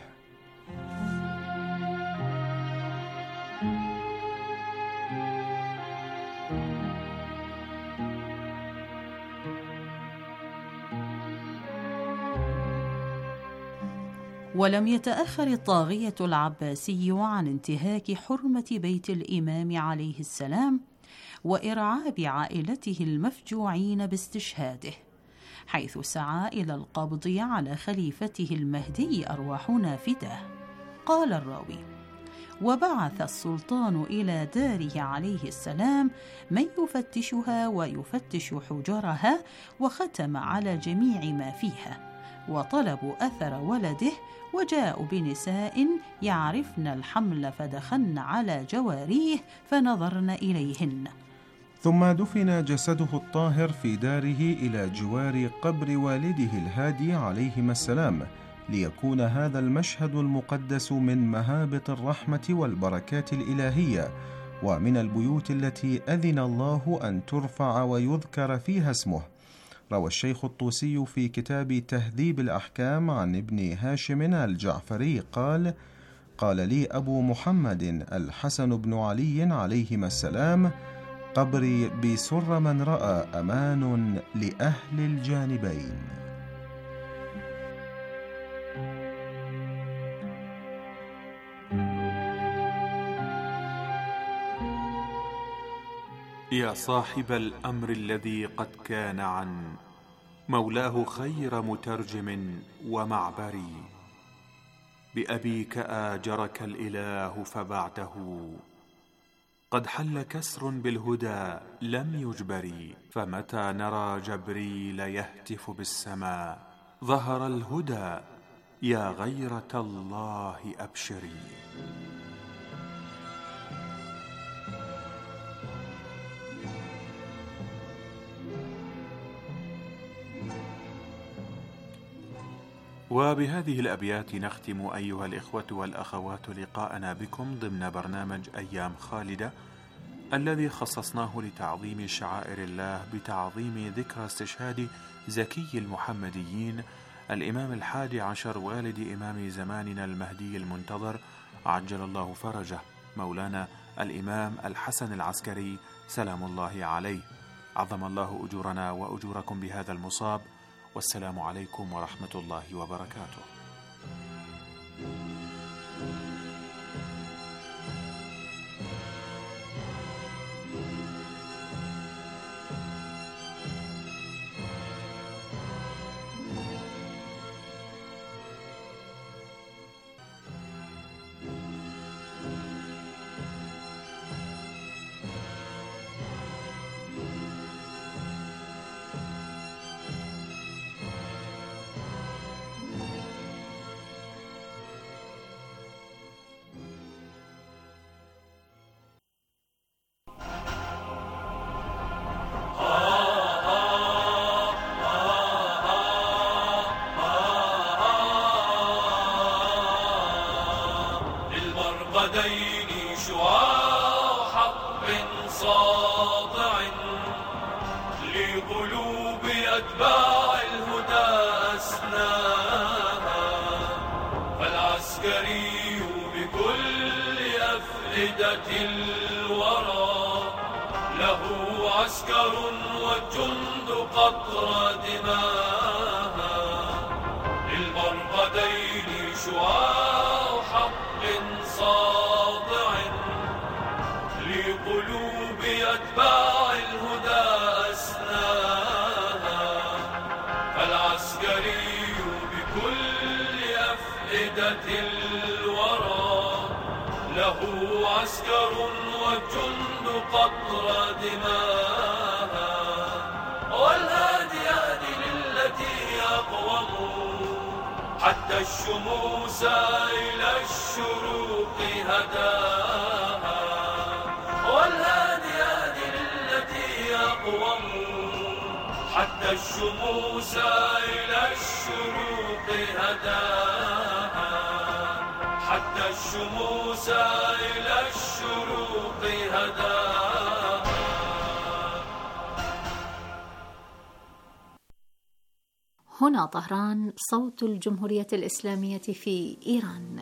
ولم يتأخر الطاغية العباسي عن انتهاك حرمة بيت الإمام عليه السلام وإرعاب عائلته المفجوعين باستشهاده، حيث سعى إلى القبض على خليفته المهدي أرواحنا فداه. قال الراوي: وبعث السلطان إلى داره عليه السلام من يفتشها ويفتش حجرها، وختم على جميع ما فيها، وطلبوا أثر ولده، وجاءوا بنساء يعرفن الحمل، فدخلن على جواريه فنظرن إليهن. ثم دفن جسده الطاهر في داره إلى جوار قبر والده الهادي عليهما السلام، ليكون هذا المشهد المقدس من مهابط الرحمة والبركات الإلهية، ومن البيوت التي أذن الله أن ترفع ويذكر فيها اسمه. روى الشيخ الطوسي في كتاب تهذيب الأحكام عن ابن هاشم الجعفري قال: قال لي أبو محمد الحسن بن علي عليهما السلام: قبري بسر من رأى أمان لأهل الجانبين. يا صاحب الأمر الذي قد كان عن مولاه خير مترجم ومعبري، بأبيك آجرك الإله فبعده قد حل كسر بالهدى لم يجبري، فمتى نرى جبريل يهتف بالسماء ظهر الهدى يا غيرة الله أبشري. وبهذه الأبيات نختم أيها الإخوة والأخوات لقاءنا بكم ضمن برنامج أيام خالدة الذي خصصناه لتعظيم شعائر الله بتعظيم ذكرى استشهاد زكي المحمديين الإمام 11 والد إمام زماننا المهدي المنتظر عجل الله فرجه مولانا الإمام الحسن العسكري سلام الله عليه. عظم الله أجورنا وأجوركم بهذا المصاب، والسلام عليكم ورحمة الله وبركاته. للمرقدين شعاع حق ساطع لقلوب أتباع الهدى أسناها، فالعسكري بكل أفئدة الورى له عسكر والجند قطر دماها. للمرقدين شعاع حق ساطع لقلوب أتباع الهدى أسناها، فالعسكري بكل أفئدة الورى له عسكر والجند قطر دماها. والهادي يهدي للتي أقوم حتى الشموس إلى الشروق هداها. والهادي يهدي للتي أقوم حتى الشموس إلى الشروق هداها. حتى الشموس إلى الشروق هداها. هنا طهران، صوت الجمهورية الإسلامية في إيران.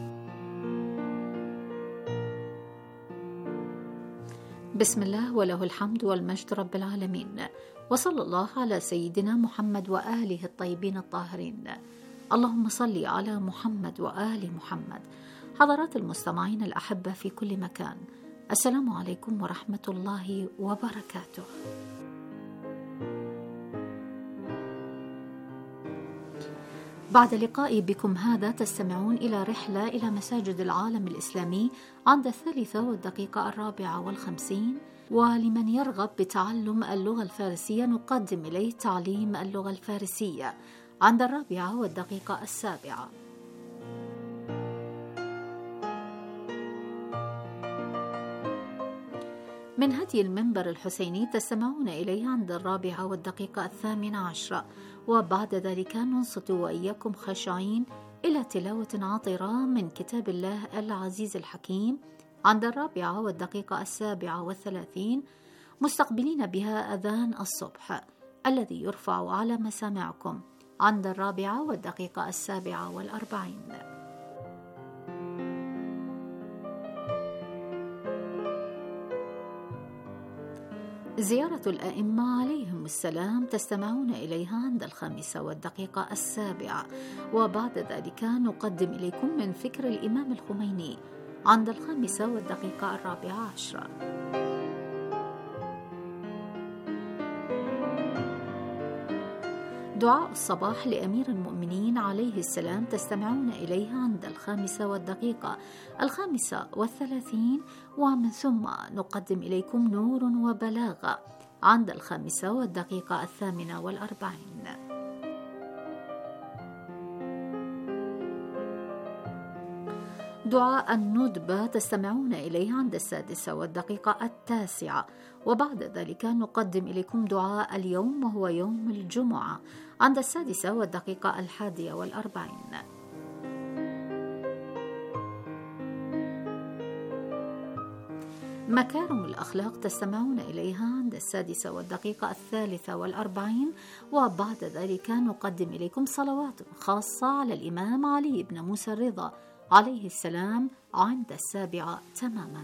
بسم الله وله الحمد والمجد رب العالمين، وصلى الله على سيدنا محمد وآله الطيبين الطاهرين. اللهم صل على محمد وآل محمد. حضرات المستمعين الأحبة في كل مكان، السلام عليكم ورحمة الله وبركاته. بعد لقائي بكم هذا تستمعون إلى رحلة إلى مساجد العالم الإسلامي عند 3:54. ولمن يرغب بتعلم اللغة الفارسية نقدم إليه تعليم اللغة الفارسية عند 4:07. من هدي المنبر الحسيني تستمعون إليه عند 4:18، وبعد ذلك ننصت وإياكم خاشعين إلى تلاوة عطرة من كتاب الله العزيز الحكيم عند 4:37، مستقبلين بها أذان الصبح الذي يرفع على مسامعكم عند 4:47. زيارة الأئمة عليهم السلام تستمعون إليها عند 5:07، وبعد ذلك نقدم إليكم من فكر الإمام الخميني عند 5:14. دعاء الصباح لأمير المؤمنين عليه السلام تستمعون إليها عند 5:35، ومن ثم نقدم إليكم نور وبلاغة عند 5:48. دعاء الندبة تستمعون إليه عند 6:09، وبعد ذلك نقدم إليكم دعاء اليوم وهو يوم الجمعة عند 6:41. مكارم الأخلاق تستمعون إليها عند 6:43، وبعد ذلك نقدم إليكم صلوات خاصة على الإمام علي بن موسى الرضا عليه السلام عند 7 تماما.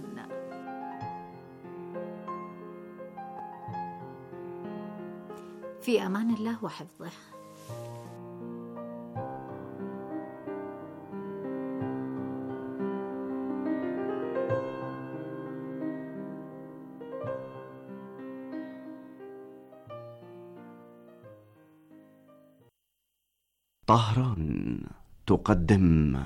في أمان الله وحفظه. طهران تقدم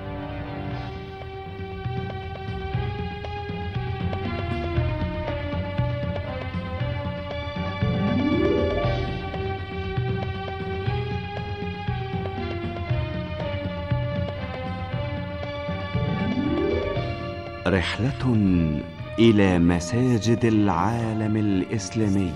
رحلة إلى مساجد العالم الإسلامي.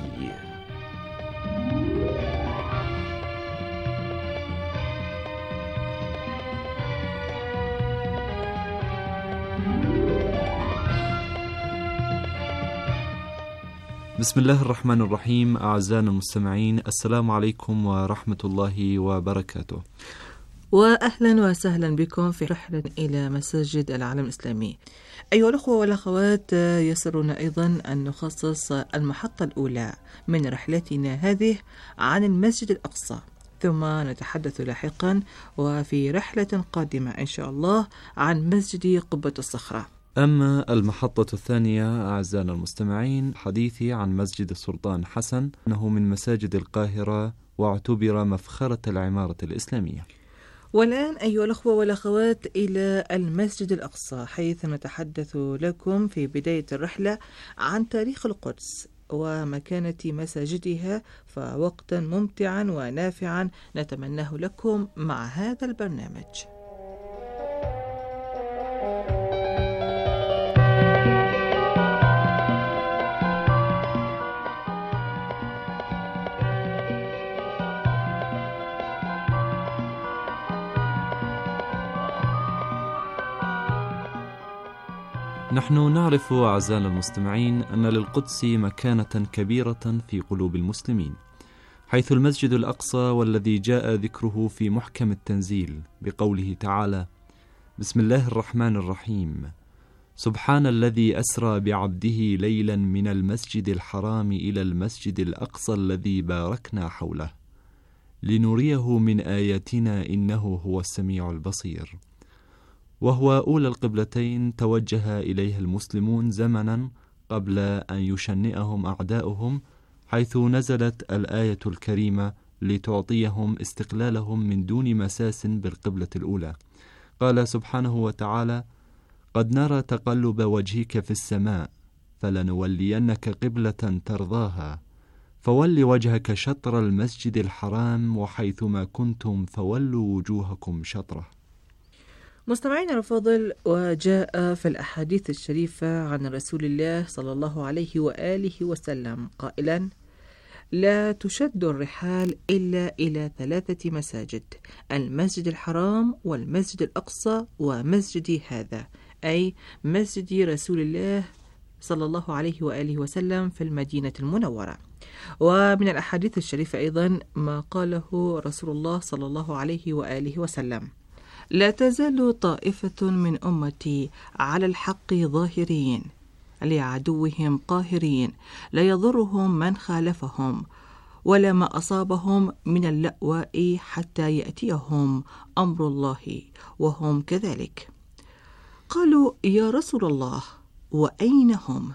بسم الله الرحمن الرحيم. أعزائنا المستمعين، السلام عليكم ورحمة الله وبركاته، وأهلا وسهلا بكم في رحلة إلى مساجد العالم الإسلامي. أيها الأخوة والأخوات، يسرنا أيضا أن نخصص المحطة الأولى من رحلتنا هذه عن المسجد الأقصى، ثم نتحدث لاحقا وفي رحلة قادمة إن شاء الله عن مسجد قبة الصخرة. أما المحطة الثانية أعزائنا المستمعين، حديثي عن مسجد السلطان حسن، أنه من مساجد القاهرة واعتبر مفخرة العمارة الإسلامية. والآن أيها الأخوة والأخوات إلى المسجد الأقصى، حيث نتحدث لكم في بداية الرحلة عن تاريخ القدس ومكانة مساجدها، فوقتا ممتعا ونافعا نتمناه لكم مع هذا البرنامج. نحن نعرف أعزائنا المستمعين أن للقدس مكانة كبيرة في قلوب المسلمين، حيث المسجد الأقصى والذي جاء ذكره في محكم التنزيل بقوله تعالى: بسم الله الرحمن الرحيم، سبحان الذي أسرى بعبده ليلا من المسجد الحرام إلى المسجد الأقصى الذي باركنا حوله لنريه من آياتنا إنه هو السميع البصير. وهو أولى القبلتين توجه إليها المسلمون زمنا قبل أن يشنئهم أعداؤهم، حيث نزلت الآية الكريمة لتعطيهم استقلالهم من دون مساس بالقبلة الأولى. قال سبحانه وتعالى: قد نرى تقلب وجهك في السماء فلنولينك قبلة ترضاها فول وجهك شطر المسجد الحرام وحيثما كنتم فولوا وجوهكم شطره. مستمعينا الفاضل، وجاء في الأحاديث الشريفة عن رسول الله صلى الله عليه وآله وسلم قائلا: لا تشد الرحال إلا إلى 3 مساجد، المسجد الحرام والمسجد الأقصى ومسجدي هذا، أي مسجد رسول الله صلى الله عليه وآله وسلم في المدينة المنورة. ومن الأحاديث الشريفة أيضا ما قاله رسول الله صلى الله عليه وآله وسلم: لا تزال طائفة من أمتي على الحق ظاهرين لعدوهم قاهرين، لا يضرهم من خالفهم ولا ما أصابهم من اللأواء حتى يأتيهم أمر الله وهم كذلك. قالوا: يا رسول الله، وأين هم؟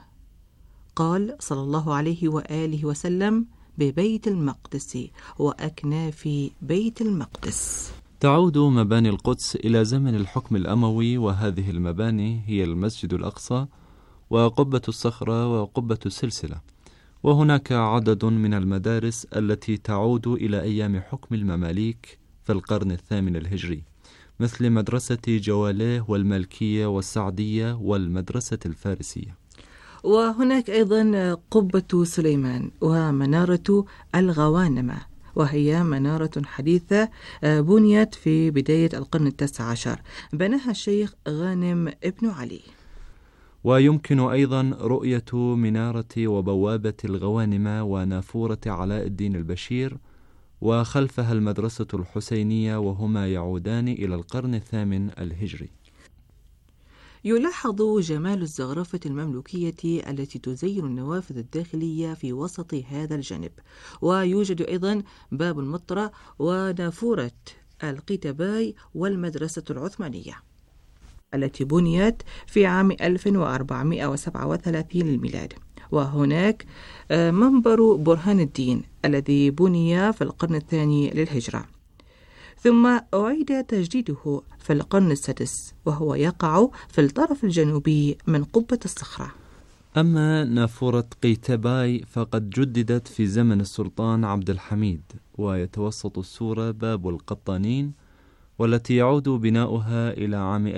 قال صلى الله عليه وآله وسلم: ببيت المقدس وأكناف بيت المقدس. تعود مباني القدس إلى زمن الحكم الأموي، وهذه المباني هي المسجد الأقصى وقبة الصخرة وقبة السلسلة. وهناك عدد من المدارس التي تعود إلى أيام حكم المماليك في القرن 8 الهجري، مثل مدرسة جواليه والملكية والسعدية والمدرسة الفارسية. وهناك أيضا قبة سليمان ومنارة الغوانمة، وهي منارة حديثة بنيت في بداية القرن 19، بناها الشيخ غانم ابن علي. ويمكن أيضا رؤية منارة وبوابة الغوانمة ونافورة علاء الدين البشير، وخلفها المدرسة الحسينية، وهما يعودان إلى القرن 8 الهجري. يلاحظ جمال الزخرفة المملوكية التي تزين النوافذ الداخلية في وسط هذا الجانب، ويوجد أيضا باب المطرة ونافورة القيتباي والمدرسة العثمانية التي بنيت في عام 1437 للميلاد. وهناك منبر برهان الدين الذي بني في القرن 2 للهجرة، ثم أعيد تجديده في القرن 6 وهو يقع في الطرف الجنوبي من قبة الصخرة. أما نافورة قيتباي فقد جددت في زمن السلطان عبد الحميد، ويتوسط السورة باب القطانين، والتي يعود بناؤها إلى عام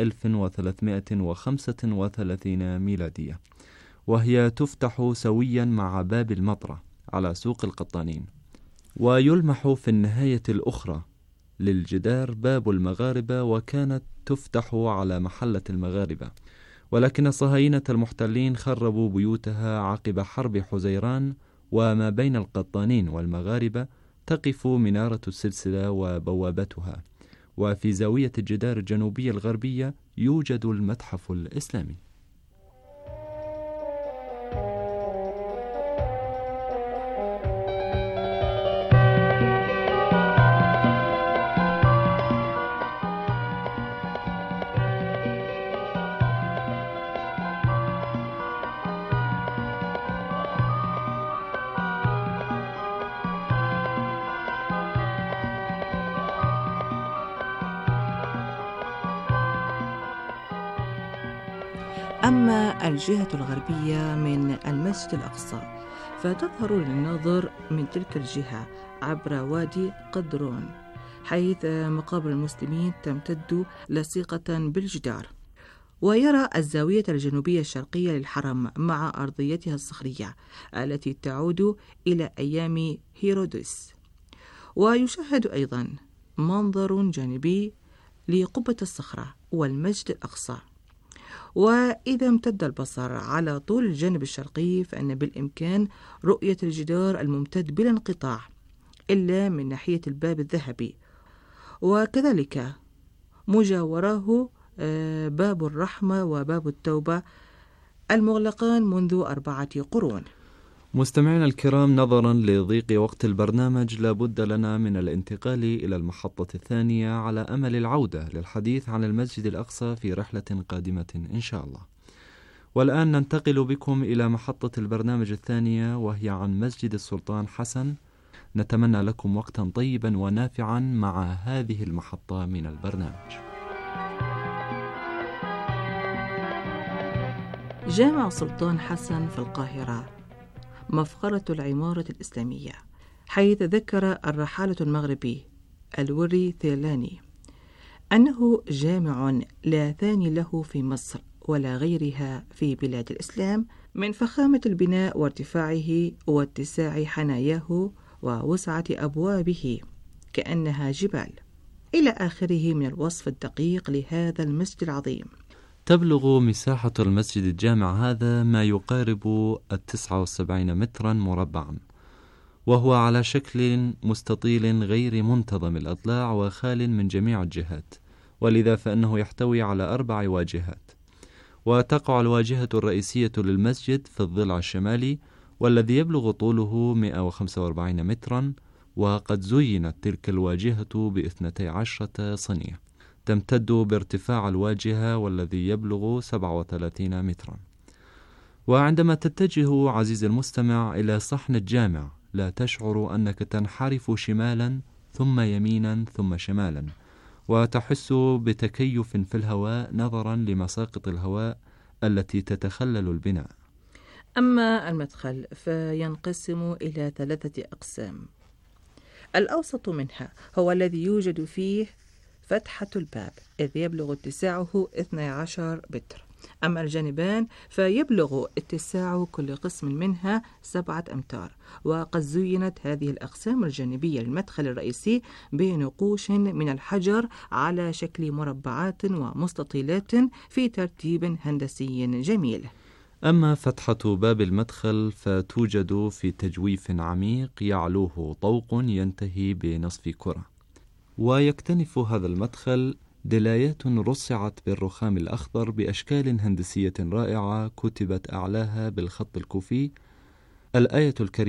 1335 ميلادية، وهي تفتح سويا مع باب المطرة على سوق القطانين. ويلمح في النهاية الأخرى للجدار باب المغاربة، وكانت تفتح على محلة المغاربة، ولكن الصهاينة المحتلين خربوا بيوتها عقب حرب حزيران، وما بين القطانين والمغاربة تقف منارة السلسلة وبوابتها، وفي زاوية الجدار الجنوبية الغربية يوجد المتحف الإسلامي. أما الجهة الغربية من المسجد الأقصى فتظهر للناظر من تلك الجهة عبر وادي قدرون، حيث مقابر المسلمين تمتد لصيقة بالجدار، ويرى الزاوية الجنوبية الشرقية للحرم مع أرضيتها الصخرية التي تعود إلى أيام هيرودوس. ويشاهد أيضا منظر جانبي لقبة الصخرة والمسجد الأقصى. وإذا امتد البصر على طول الجانب الشرقي فإن بالإمكان رؤية الجدار الممتد بلا انقطاع إلا من ناحية الباب الذهبي، وكذلك مجاوراه باب الرحمة وباب التوبة المغلقان منذ 4 قرون. مستمعينا الكرام، نظرا لضيق وقت البرنامج لابد لنا من الانتقال إلى المحطة الثانية على أمل العودة للحديث عن المسجد الأقصى في رحلة قادمة إن شاء الله. والآن ننتقل بكم إلى محطة البرنامج الثانية، وهي عن مسجد السلطان حسن. نتمنى لكم وقتا طيبا ونافعا مع هذه المحطة من البرنامج. جامع السلطان حسن في القاهرة مفخرة العمارة الإسلامية، حيث ذكر الرحالة المغربي الوري ثيلاني أنه جامع لا ثاني له في مصر ولا غيرها في بلاد الإسلام من فخامة البناء وارتفاعه واتساع حناياه ووسعة أبوابه كأنها جبال، إلى آخره من الوصف الدقيق لهذا المسجد العظيم. تبلغ مساحة المسجد الجامع هذا ما يقارب 79 مترا مربعا، وهو على شكل مستطيل غير منتظم الأضلاع وخال من جميع الجهات، ولذا فإنه يحتوي على 4 واجهات. وتقع الواجهة الرئيسية للمسجد في الضلع الشمالي، والذي يبلغ طوله 145 مترا، وقد زينت تلك الواجهة ب12 صنية تمتد بارتفاع الواجهة والذي يبلغ 37 مترا. وعندما تتجه عزيزي المستمع إلى صحن الجامع لا تشعر أنك تنحرف شمالا ثم يمينا ثم شمالا، وتحس بتكيف في الهواء نظرا لمساقط الهواء التي تتخلل البناء. أما المدخل فينقسم إلى 3 أقسام. الأوسط منها هو الذي يوجد فيه فتحة الباب إذ يبلغ اتساعه 12 متر. أما الجانبان فيبلغ اتساع كل قسم منها 7 أمتار. وقد زينت هذه الأقسام الجانبية للمدخل الرئيسي بنقوش من الحجر على شكل مربعات ومستطيلات في ترتيب هندسي جميل. أما فتحة باب المدخل فتوجد في تجويف عميق يعلوه طوق ينتهي بنصف كرة. ويكتنف هذا المدخل دلايات رصعت بالرخام الأخضر بأشكال هندسية رائعة كتبت أعلاها بالخط الكوفي الآية الكريمة